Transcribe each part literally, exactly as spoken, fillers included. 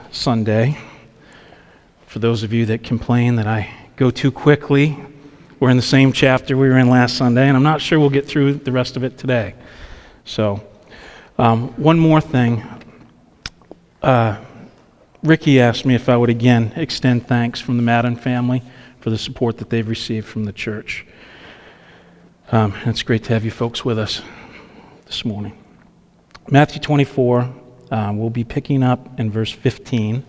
Sunday. For those of you that complain that I go too quickly, we're in the same chapter we were in last Sunday, and I'm not sure we'll get through the rest of it today. So, um, one more thing. Uh, Ricky asked me if I would again extend thanks from the Madden family for the support that they've received from the church. Um, it's great to have you folks with us this morning. Matthew twenty-four, um, we'll be picking up in verse fifteen.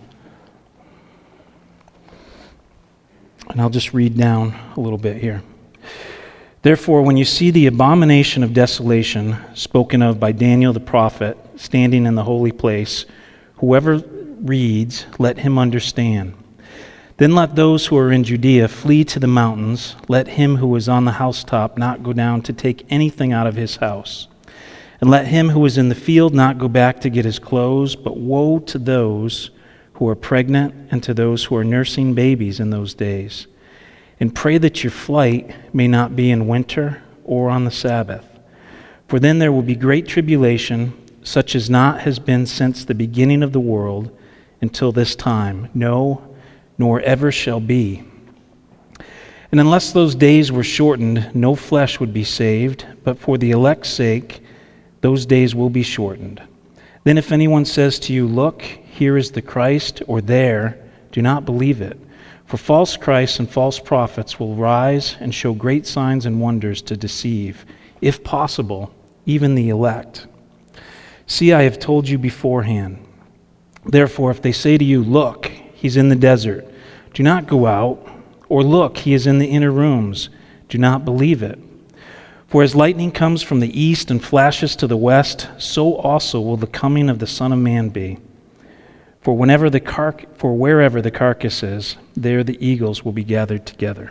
And I'll just read down a little bit here. Therefore, when you see the abomination of desolation spoken of by Daniel the prophet standing in the holy place, whoever reads, let him understand. Then let those who are in Judea flee to the mountains. Let him who is on the housetop not go down to take anything out of his house. And let him who is in the field not go back to get his clothes. But woe to those who are pregnant and to those who are nursing babies in those days. And pray that your flight may not be in winter or on the Sabbath. For then there will be great tribulation, such as not has been since the beginning of the world until this time, no, nor ever shall be. And unless those days were shortened, no flesh would be saved, but for the elect's sake, those days will be shortened. Then if anyone says to you, look, here is the Christ, or there, do not believe it. For false Christs and false prophets will rise and show great signs and wonders to deceive, if possible, even the elect. See, I have told you beforehand. Therefore, if they say to you, look, he's in the desert, do not go out, or look, he is in the inner rooms, do not believe it. For as lightning comes from the east and flashes to the west, so also will the coming of the Son of Man be. For whenever the car- for wherever the carcass is, there the eagles will be gathered together.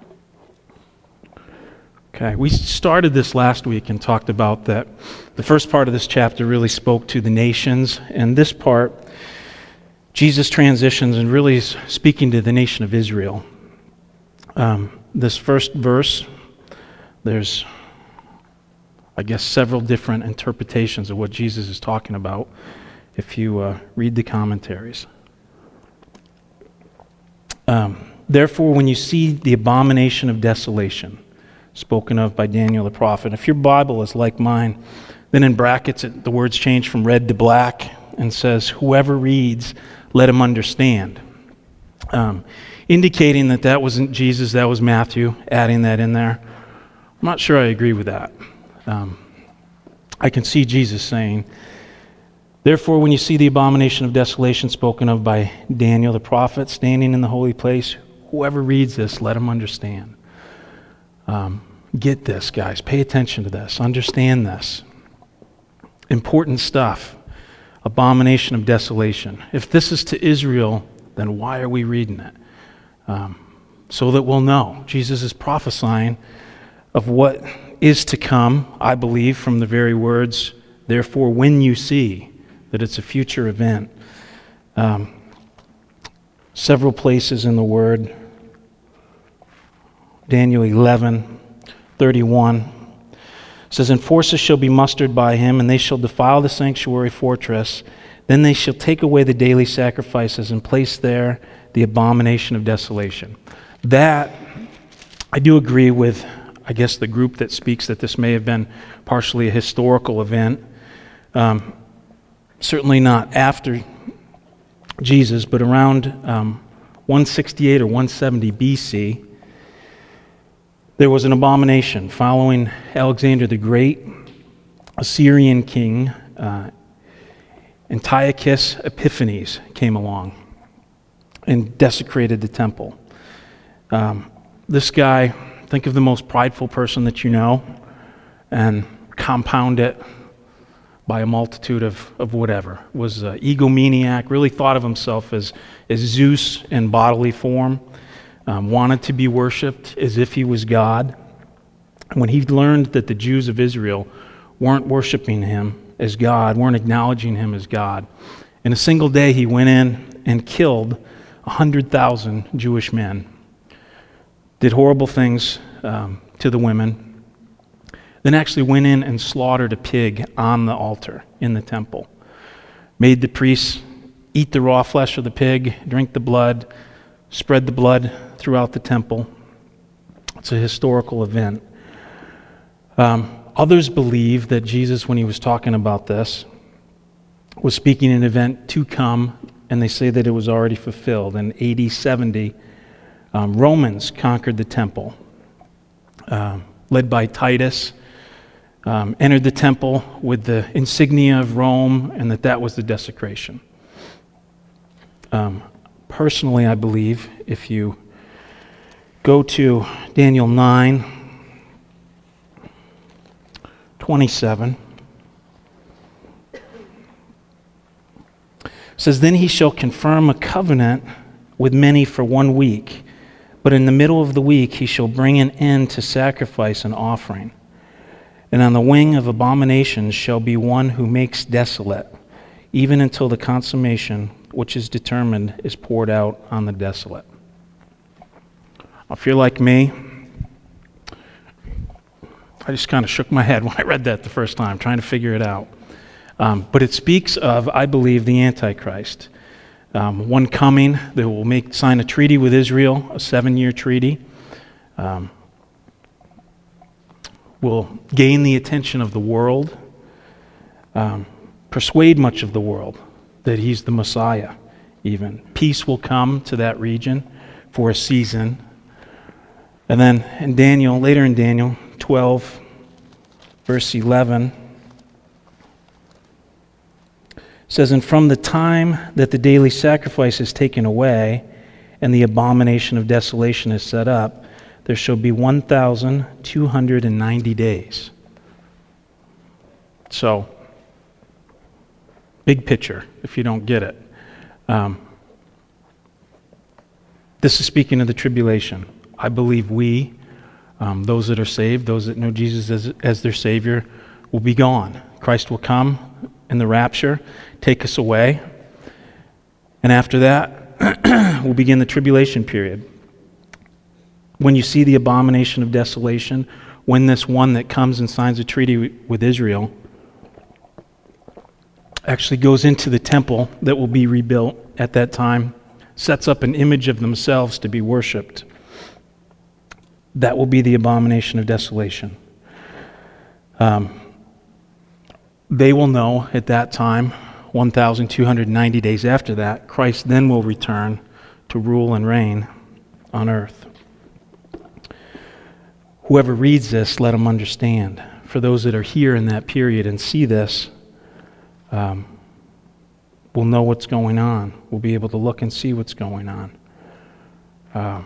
Okay, we started this last week and talked about that the first part of this chapter really spoke to the nations, and this part, Jesus transitions and really is speaking to the nation of Israel. Um, this first verse, there's, I guess, several different interpretations of what Jesus is talking about if you uh, read the commentaries. Um, Therefore, when you see the abomination of desolation spoken of by Daniel the prophet, if your Bible is like mine, then in brackets it, the words change from red to black and says, whoever reads, let him understand. Um, indicating that that wasn't Jesus, that was Matthew, adding that in there. I'm not sure I agree with that. Um, I can see Jesus saying, therefore, when you see the abomination of desolation spoken of by Daniel the prophet standing in the holy place, whoever reads this, let him understand. Um, get this, guys. Pay attention to this. Understand this. Important stuff. Abomination of desolation. If this is to Israel, then why are we reading it? Um, so that we'll know. Jesus is prophesying of what is to come, I believe, from the very words, therefore, when you see, that it's a future event. Um, several places in the Word. Daniel eleven thirty-one says, and forces shall be mustered by him, and they shall defile the sanctuary fortress. Then they shall take away the daily sacrifices and place there the abomination of desolation. That, I do agree with, I guess, the group that speaks that this may have been partially a historical event. Um, certainly not after Jesus, but around um, one sixty-eight or one seventy B C, there was an abomination following Alexander the Great. Assyrian king uh, Antiochus Epiphanes came along and desecrated the temple. Um, this guy, think of the most prideful person that you know, and compound it by a multitude of, of whatever. Was an egomaniac, really thought of himself as, as Zeus in bodily form, um, wanted to be worshipped as if he was God. When he learned that the Jews of Israel weren't worshiping him as God, weren't acknowledging him as God, in a single day he went in and killed one hundred thousand Jewish men, did horrible things um, to the women, then actually went in and slaughtered a pig on the altar in the temple, made the priests eat the raw flesh of the pig, drink the blood, spread the blood throughout the temple. It's a historical event. Um, others believe that Jesus, when he was talking about this, was speaking an event to come, and they say that it was already fulfilled. In A D seventy, um, Romans conquered the temple, um, led by Titus, um, entered the temple with the insignia of Rome, and that that was the desecration. Um, personally, I believe if you go to Daniel nine twenty-seven, it says, "Then he shall confirm a covenant with many for one week, but in the middle of the week he shall bring an end to sacrifice and offering. And on the wing of abominations shall be one who makes desolate, even until the consummation which is determined is poured out on the desolate." If you're like me, I just kind of shook my head when I read that the first time, trying to figure it out. Um, but it speaks of, I believe, the Antichrist. Um, one coming that will make sign a treaty with Israel, a seven-year treaty. Um, will gain the attention of the world, um, persuade much of the world that he's the Messiah even. Peace will come to that region for a season. And then in Daniel, later in Daniel twelve, verse eleven, says, "And from the time that the daily sacrifice is taken away and the abomination of desolation is set up, there shall be one thousand two hundred ninety days." So, big picture, if you don't get it. Um, this is speaking of the tribulation. I believe we, um, those that are saved, those that know Jesus as, as their Savior, will be gone. Christ will come in the rapture, take us away, and after that, we'll begin the tribulation period. When you see the abomination of desolation, when this one that comes and signs a treaty with Israel actually goes into the temple that will be rebuilt at that time, sets up an image of themselves to be worshipped, that will be the abomination of desolation. Um, they will know at that time, one thousand two hundred ninety days after that, Christ then will return to rule and reign on earth. Whoever reads this, let them understand. For those that are here in that period and see this, um, will know what's going on. We'll be able to look and see what's going on. Um,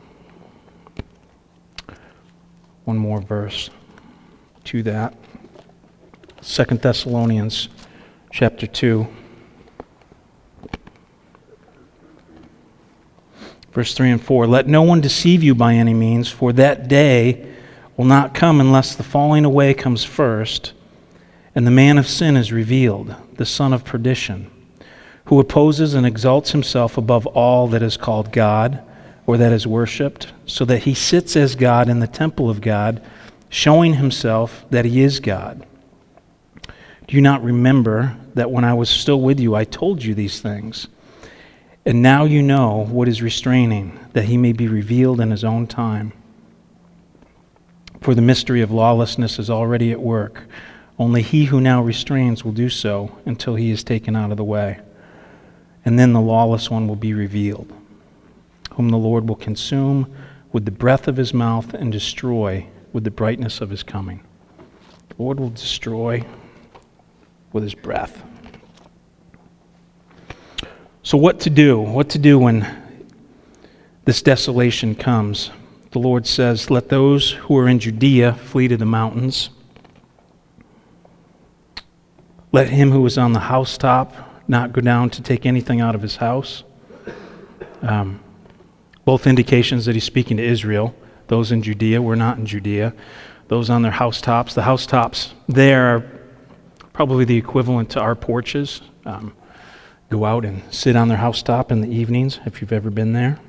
one more verse to that. Second Thessalonians chapter two. Verse three and four, "Let no one deceive you by any means, for that day will not come unless the falling away comes first, and the man of sin is revealed, the son of perdition, who opposes and exalts himself above all that is called God, or that is worshipped, so that he sits as God in the temple of God, showing himself that he is God. Do you not remember that when I was still with you, I told you these things? And now you know what is restraining, that he may be revealed in his own time. For the mystery of lawlessness is already at work. Only he who now restrains will do so until he is taken out of the way. And then the lawless one will be revealed, whom the Lord will consume with the breath of his mouth and destroy with the brightness of his coming." The Lord will destroy with his breath. So what to do? What to do when this desolation comes? The Lord says, "Let those who are in Judea flee to the mountains. Let him who is on the housetop not go down to take anything out of his house." Um, both indications that he's speaking to Israel. Those in Judea were not in Judea. Those on their housetops. The housetops there are probably the equivalent to our porches. Um, go out and sit on their housetop in the evenings if you've ever been there.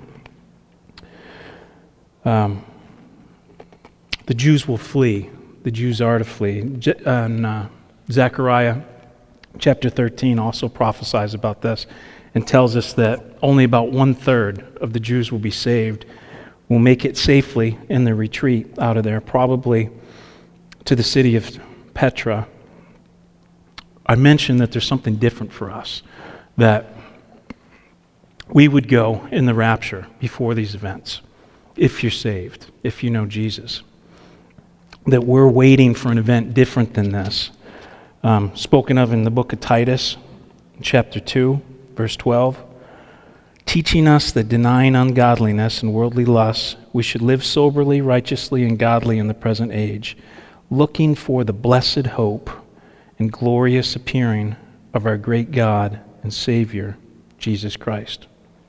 Um, the Jews will flee. The Jews are to flee. Je- uh, and, uh, Zechariah chapter thirteen also prophesies about this and tells us that only about one-third of the Jews will be saved, will make it safely in the retreat out of there, probably to the city of Petra. I mentioned that there's something different for us, that we would go in the rapture before these events, if you're saved, if you know Jesus. That we're waiting for an event different than this. Um, spoken of in the book of Titus, chapter two, verse twelve. Teaching us that denying ungodliness and worldly lusts, we should live soberly, righteously, and godly in the present age, looking for the blessed hope and glorious appearing of our great God and Savior, Jesus Christ.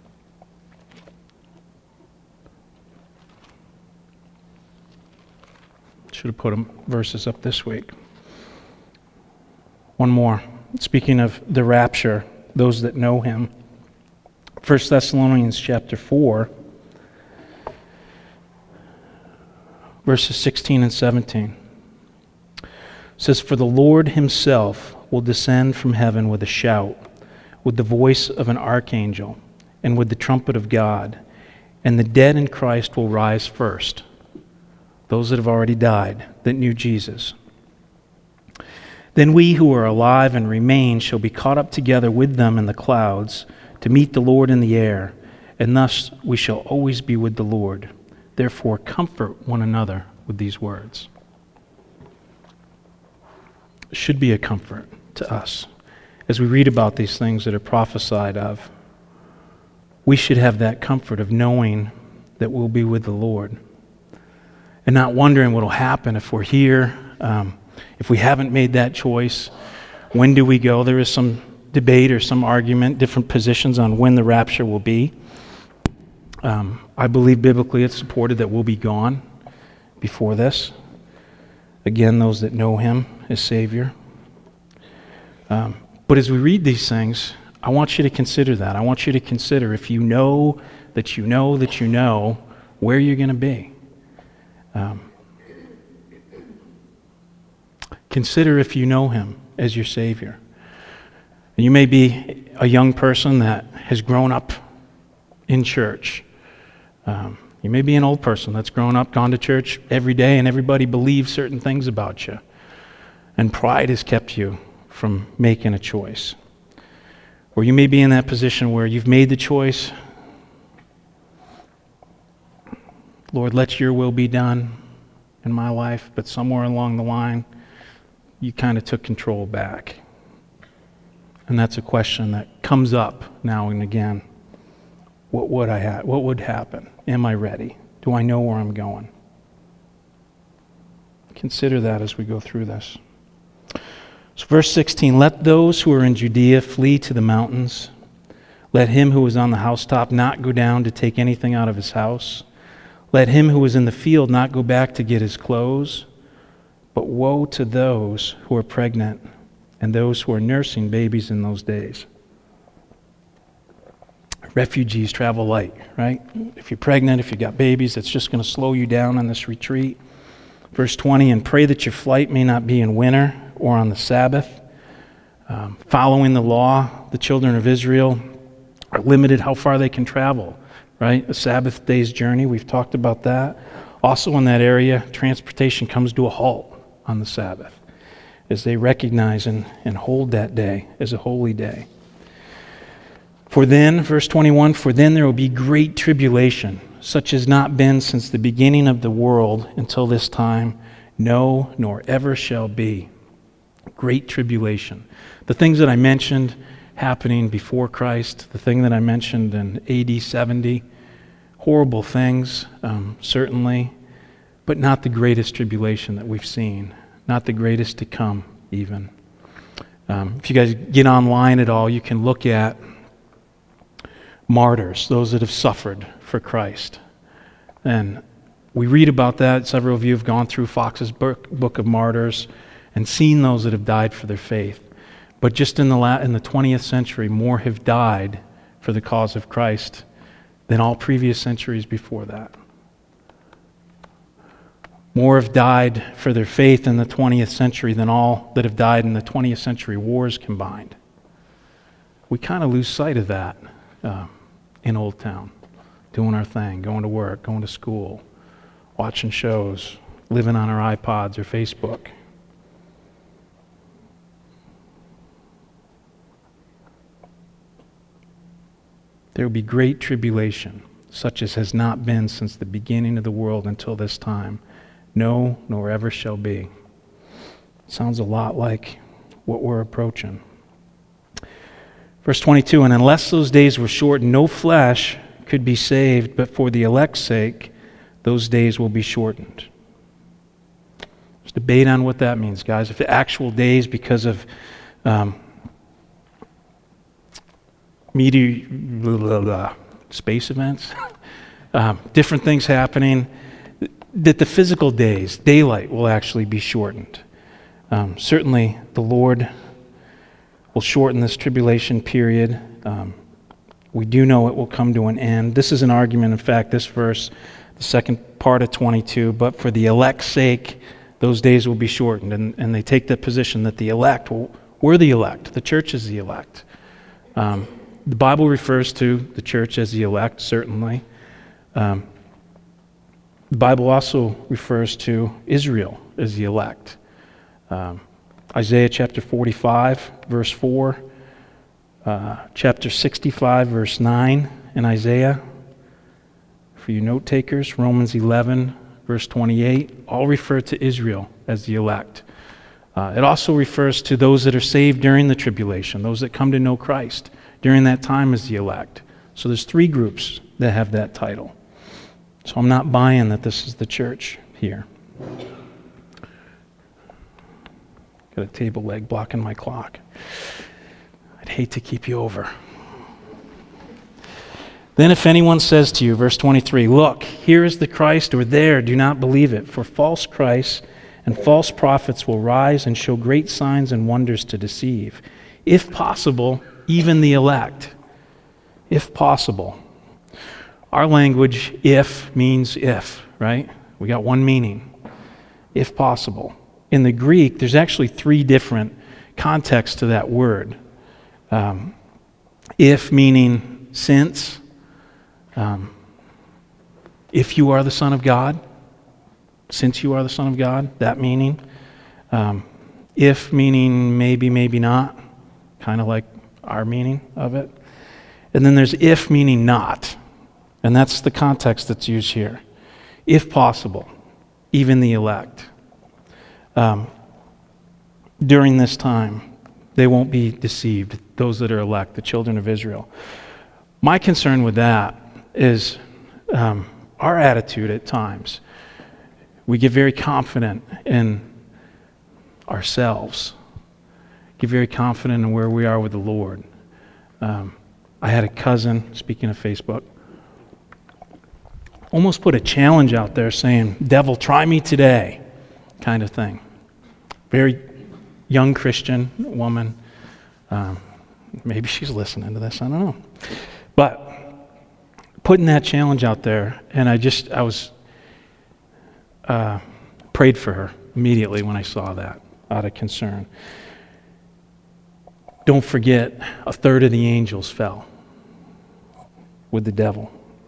Should have put them verses up this week. One more. Speaking of the rapture, those that know him. First Thessalonians chapter four, verses sixteen and seventeen. It says, "For the Lord himself will descend from heaven with a shout, with the voice of an archangel, and with the trumpet of God, and the dead in Christ will rise first." Those that have already died, that knew Jesus. "Then we who are alive and remain shall be caught up together with them in the clouds to meet the Lord in the air, and thus we shall always be with the Lord. Therefore comfort one another with these words." It should be a comfort to us. As we read about these things that are prophesied of, we should have that comfort of knowing that we'll be with the Lord. And not wondering what will happen if we're here, um, if we haven't made that choice. When do we go? There is some debate or some argument, different positions on when the rapture will be. Um, I believe biblically it's supported that we'll be gone before this. Again, those that know him as Savior. Um, but as we read these things, I want you to consider that. I want you to consider, if you know that you know that you know where you're going to be. Um, consider if you know him as your Savior. You may be a young person that has grown up in church. Um, you may be an old person that's grown up, gone to church every day, and everybody believes certain things about you. And pride has kept you from making a choice. Or you may be in that position where you've made the choice. Lord, let your will be done in my life, but somewhere along the line, you kind of took control back. And that's a question that comes up now and again. What would I ha- what would happen? Am I ready? Do I know where I'm going? Consider that as we go through this. So verse sixteen, "Let those who are in Judea flee to the mountains. Let him who is on the housetop not go down to take anything out of his house. Let him who is in the field not go back to get his clothes. But woe to those who are pregnant and those who are nursing babies in those days." Refugees travel light, right? If you're pregnant, if you've got babies, that's just going to slow you down on this retreat. Verse twenty, "And pray that your flight may not be in winter or on the Sabbath." Um, following the law, the children of Israel are limited how far they can travel, right? A Sabbath day's journey, we've talked about that. Also in that area, transportation comes to a halt on the Sabbath as they recognize and, and hold that day as a holy day. "For then," verse twenty-one, "for then there will be great tribulation, such as not been since the beginning of the world until this time, no, nor ever shall be." Great tribulation. The things that I mentioned happening before Christ, the thing that I mentioned in A D seventy, horrible things, um, certainly, but not the greatest tribulation that we've seen, not the greatest to come even. Um, if you guys get online at all, you can look at martyrs, those that have suffered for Christ. And we read about that. Several of you have gone through Fox's book, book of Martyrs and seen those that have died for their faith. But just in the la- in the twentieth century, more have died for the cause of Christ than all previous centuries before that. More have died for their faith in the twentieth century than all that have died in the twentieth century wars combined. we kind of lose sight of that uh, in Old Town, doing our thing, going to work, going to school, watching shows, living on our iPods or Facebook. There will be great tribulation, such as has not been since the beginning of the world until this time. No, nor ever shall be. Sounds a lot like what we're approaching. Verse twenty-two, and unless those days were shortened, no flesh could be saved, but for the elect's sake, those days will be shortened. There's debate on what that means, guys. If the actual days, because of um, meteor, blah, blah, blah, space events, um, different things happening, that the physical days, daylight, will actually be shortened. Um, certainly, the Lord will shorten this tribulation period. Um, we do know it will come to an end. This is an argument, in fact, this verse, the second part of twenty-two, but for the elect's sake, those days will be shortened. And, and they take the position that the elect, well, we're the elect. The church is the elect. Um, the Bible refers to the church as the elect, certainly. Um, the Bible also refers to Israel as the elect. Um, Isaiah chapter forty-five, verse four, uh, chapter sixty-five, verse nine in Isaiah. For you note takers, Romans eleven, verse twenty-eight, all refer to Israel as the elect. Uh, it also refers to those that are saved during the tribulation, those that come to know Christ during that time as the elect. So there's three groups that have that title. So I'm not buying that this is the church here. Got a table leg blocking my clock. I'd hate to keep you over. Then if anyone says to you, verse twenty-three, look, here is the Christ, or there, do not believe it. For false Christs and false prophets will rise and show great signs and wonders to deceive, if possible, even the elect. If possible. Our language, if, means if, right? We got one meaning. If possible. In the Greek, there's actually three different contexts to that word. Um, if meaning since. Um, if you are the Son of God. Since you are the Son of God, that meaning. Um, if meaning maybe, maybe not. Kind of like our meaning of it. And then there's if meaning not. And that's the context that's used here. If possible, even the elect. Um, during this time, they won't be deceived, those that are elect, the children of Israel. My concern with that is um, our attitude at times. We get very confident in ourselves, get very confident in where we are with the Lord. Um, I had a cousin, speaking of Facebook, almost put a challenge out there saying, devil, try me today, kind of thing. Very young Christian woman. Um, maybe she's listening to this, I don't know. But putting that challenge out there, and I just, I was, uh, prayed for her immediately when I saw that, out of concern. Don't forget, a third of the angels fell with the devil.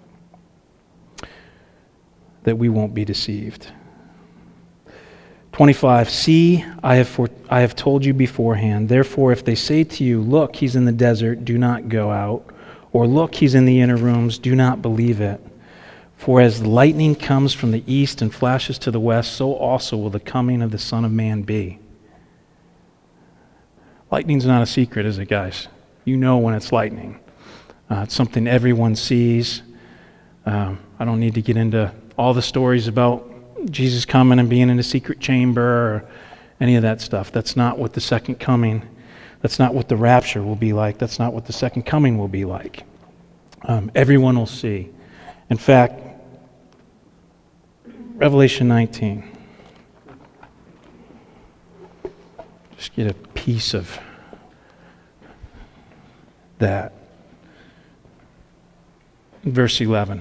That we won't be deceived. twenty-five, see, I have, for, I have told you beforehand. Therefore, if they say to you, look, he's in the desert, do not go out. Or look, he's in the inner rooms, do not believe it. For as the lightning comes from the east and flashes to the west, so also will the coming of the Son of Man be. Lightning's not a secret, is it, guys? You know when it's lightning. Uh, it's something everyone sees. Um, I don't need to get into all the stories about Jesus coming and being in a secret chamber or any of that stuff. That's not what the second coming, that's not what the rapture will be like. That's not what the second coming will be like. Um, everyone will see. In fact, Revelation nineteen. Just get a piece of that. Verse eleven.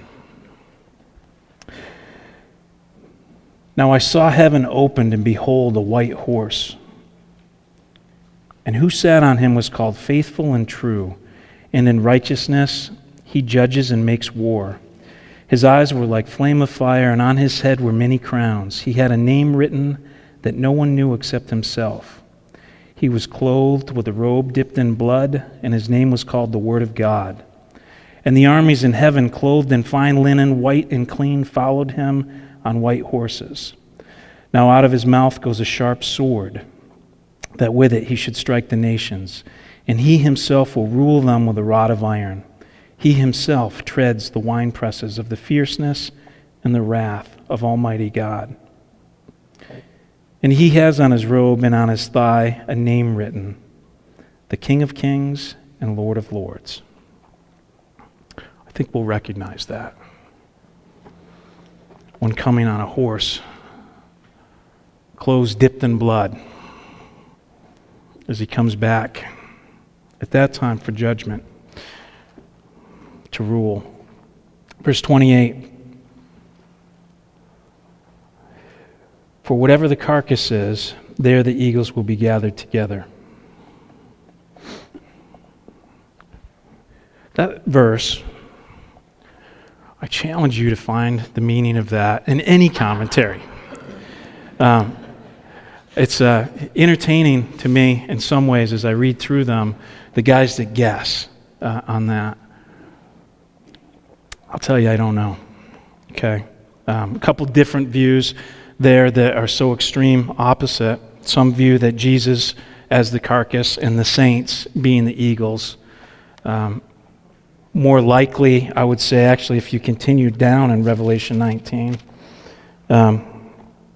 Now I saw heaven opened, and behold, a white horse. And who sat on him was called Faithful and True, and in righteousness he judges and makes war. His eyes were like flame of fire, and on his head were many crowns. He had a name written that no one knew except himself. He was clothed with a robe dipped in blood, and his name was called the Word of God. And the armies in heaven, clothed in fine linen, white and clean, followed him on white horses. Now out of his mouth goes a sharp sword, that with it he should strike the nations, and he himself will rule them with a rod of iron. He himself treads the winepresses of the fierceness and the wrath of Almighty God. And he has on his robe and on his thigh a name written, the King of Kings and Lord of Lords. I think we'll recognize that when coming on a horse, clothes dipped in blood, as he comes back at that time for judgment, to rule. Verse twenty-eight. For whatever the carcass is, there the eagles will be gathered together. That verse, I challenge you to find the meaning of that in any commentary. Um, it's uh, entertaining to me in some ways as I read through them, the guys that guess uh, on that. I'll tell you, I don't know. Okay? Um, a couple different views there that are so extreme opposite. Some view that Jesus as the carcass and the saints being the eagles. Um, more likely, I would say, actually, if you continue down in Revelation nineteen, um,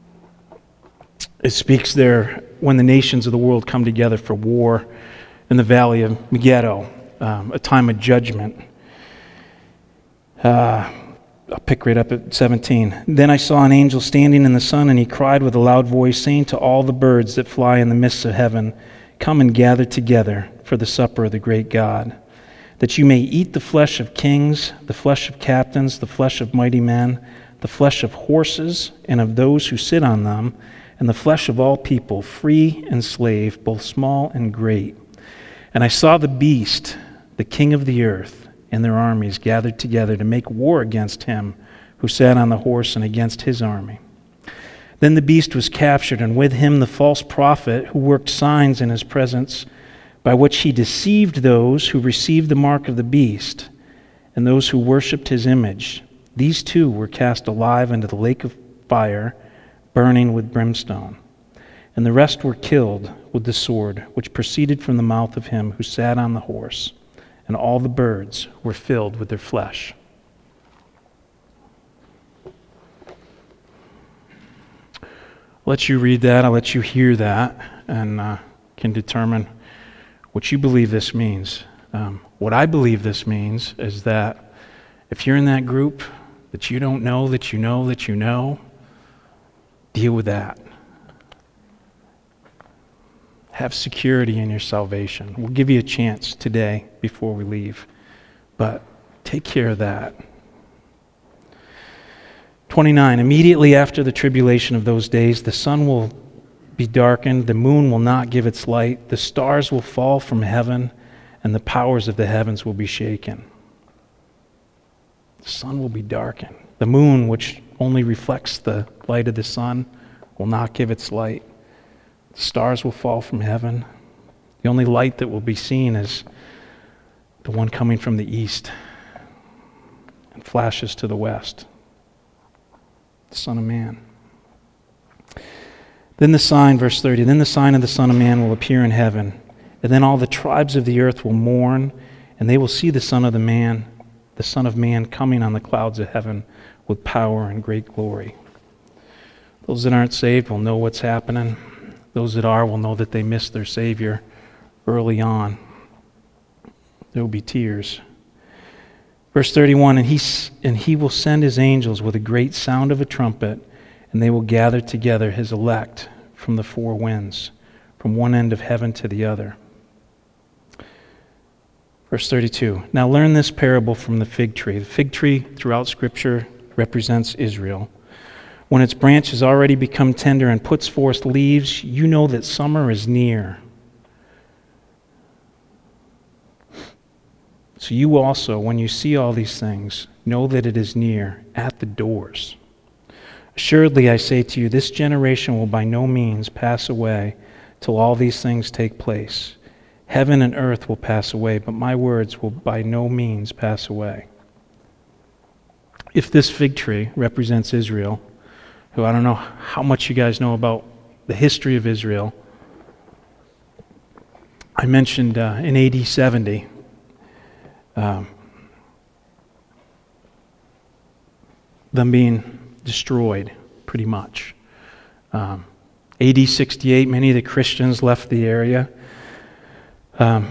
it speaks there when the nations of the world come together for war in the valley of Megiddo, um, a time of judgment. Uh, I'll pick right up at seventeen. Then I saw an angel standing in the sun, and he cried with a loud voice, saying to all the birds that fly in the midst of heaven, come and gather together for the supper of the great God, that you may eat the flesh of kings, the flesh of captains, the flesh of mighty men, the flesh of horses and of those who sit on them, and the flesh of all people, free and slave, both small and great. And I saw the beast, the king of the earth, and their armies gathered together to make war against him who sat on the horse and against his army. Then the beast was captured, and with him the false prophet who worked signs in his presence, by which he deceived those who received the mark of the beast and those who worshipped his image. These two were cast alive into the lake of fire, burning with brimstone. And the rest were killed with the sword which proceeded from the mouth of him who sat on the horse. And all the birds were filled with their flesh. I'll let you read that. I'll let you hear that, and uh, can determine what you believe this means. Um, what I believe this means is that if you're in that group that you don't know that you know that you know, deal with that. Have security in your salvation. We'll give you a chance today before we leave, but take care of that. twenty-nine, immediately after the tribulation of those days, the sun will be darkened, the moon will not give its light, the stars will fall from heaven, and the powers of the heavens will be shaken. The sun will be darkened. The moon, which only reflects the light of the sun, will not give its light. The stars will fall from heaven. The only light that will be seen is the one coming from the east and flashes to the west. The Son of Man. Then the sign, verse thirty, then the sign of the Son of Man will appear in heaven, and then all the tribes of the earth will mourn, and they will see the Son of the Man, the Son of Man coming on the clouds of heaven with power and great glory. Those that aren't saved will know what's happening. Those that are will know that they missed their Savior early on. There will be tears. Verse thirty-one, and he, and he will send his angels with a great sound of a trumpet, and they will gather together his elect from the four winds, from one end of heaven to the other. Verse thirty-two, now learn this parable from the fig tree. The fig tree throughout Scripture represents Israel. When its branch has already become tender and puts forth leaves, you know that summer is near. So you also, when you see all these things, know that it is near, at the doors. Assuredly, I say to you, this generation will by no means pass away till all these things take place. Heaven and earth will pass away, but my words will by no means pass away. If this fig tree represents Israel, who I don't know how much you guys know about the history of Israel, I mentioned uh, in A D seventy, um, them being destroyed, pretty much. Um, A D sixty-eight, many of the Christians left the area. Um,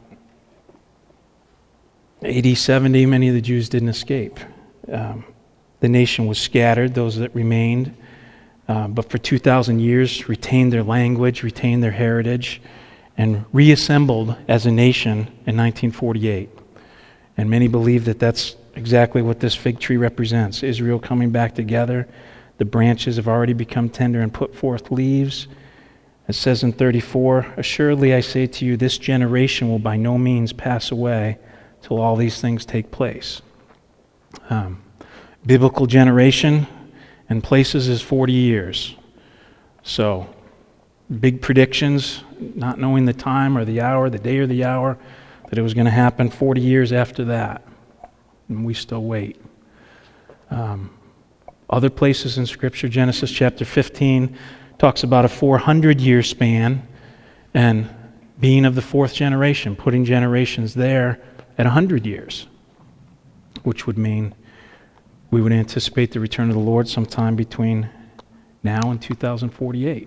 A D seventy, many of the Jews didn't escape. Um, the nation was scattered, those that remained, uh, but for two thousand years retained their language, retained their heritage, and reassembled as a nation in nineteen forty-eight. And many believe that that's exactly what this fig tree represents. Israel coming back together. The branches have already become tender and put forth leaves. It says in thirty-four, assuredly I say to you, this generation will by no means pass away till all these things take place. Um, biblical generation and places is forty years. So, big predictions, not knowing the time or the hour, the day or the hour, that it was going to happen forty years after that. And we still wait. Um, other places in Scripture, Genesis chapter fifteen, talks about a four hundred year span and being of the fourth generation, putting generations there at one hundred years, which would mean we would anticipate the return of the Lord sometime between now and two thousand forty-eight.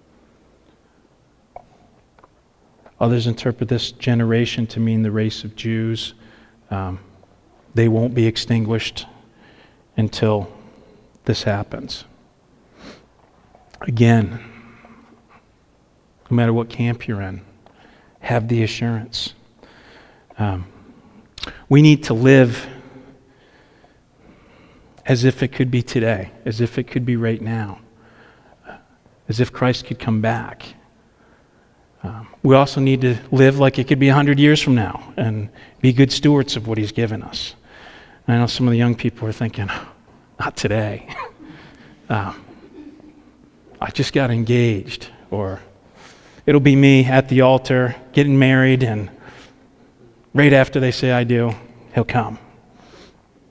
Others interpret this generation to mean the race of Jews. Um, they won't be extinguished until this happens. Again, no matter what camp you're in, have the assurance. Um, we need to live as if it could be today, as if it could be right now, as if Christ could come back. Um, we also need to live like it could be one hundred years from now and be good stewards of what He's given us. And I know some of the young people are thinking, not today. um, I just got engaged, or it'll be me at the altar getting married, and right after they say I do, He'll come.